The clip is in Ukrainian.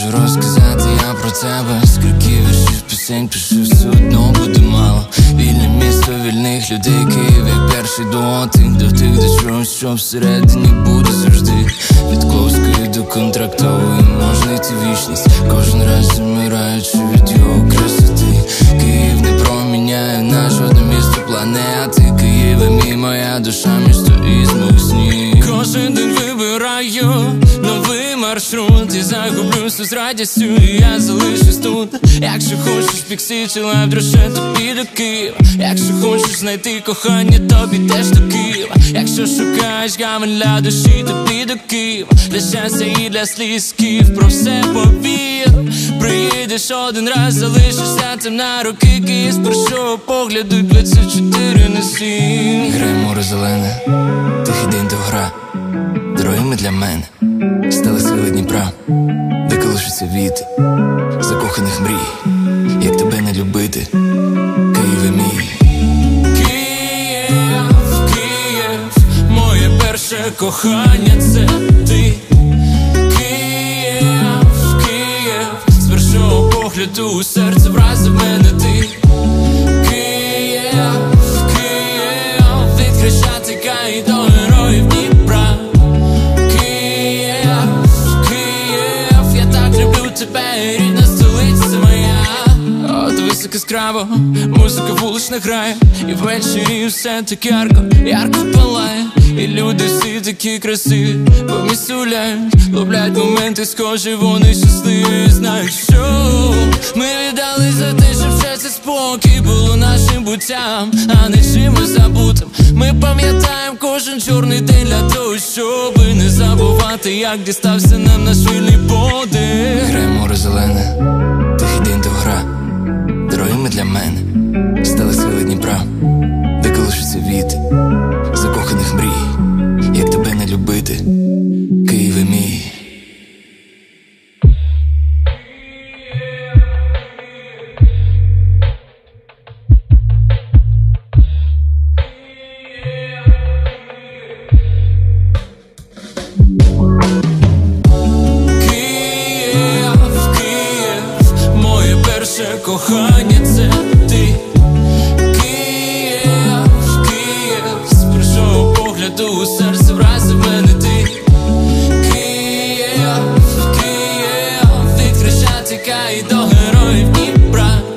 можу розказати я про тебе. Скільки віршів, пісень пишу, все одно буде мало. Вільне місто вільних людей, Київ як перший до тих, до чогось, що всередині буде завжди. Від Кловської до Контрактової можна йти вічність, кожен раз замираючи від його красоти. Київ не проміняє на жодне місто планети. Київ мій, моя душа, місто із моїх снів. Кожен день вибираю новий маршрут і загублюся з радістю, і я залишусь тут. Якщо хочеш піксі чи лайв дроше, то піду Києва. Якщо хочеш знайти кохання, то підеш до Києва. Якщо шукаєш гамін для душі, то піду Києва. Для щастя і для сліз Київ про все повір. Приїдеш один раз, залишишся там на роки. Київ з першого погляду 24/7. Грає море зелене, тихий день то гра. Дорогими для мене стали сили Дніпра, де колишуться віти закоханих мрій. Як тебе не любити, Києве мій. Київ, Київ, моє перше кохання це ти. Київ, Київ, з першого погляду у серце вразив мене ти. Київ, Київ, від Хрещатика і до Героїв Дніпра. Тебе, рідна столиця моя. От високо яскраво музика вулична грає, і ввечері все так ярко палає. І люди всі такі красиві, по місту гуляють, ловлять моменти схожі, вони щасливі. Знають, що ми віддали за те, щоб щастя спокій було нашим буттям, а не чимось забутим. Ми пам'ятаємо кожен чорний день для того, щоби не забувати, як дістався нам наш вільний подих. Грає море зелене, тихий день то гра. Дорогими для мене стали сили Дніпра, де колишуться віти закоханих мрій. Як тебе не любити, Києве мій. Кохання це ти. Київ, Київ, з першого погляду у серце вразив мене ти. Київ, Київ, від Хрещатика і до Героїв Дніпра.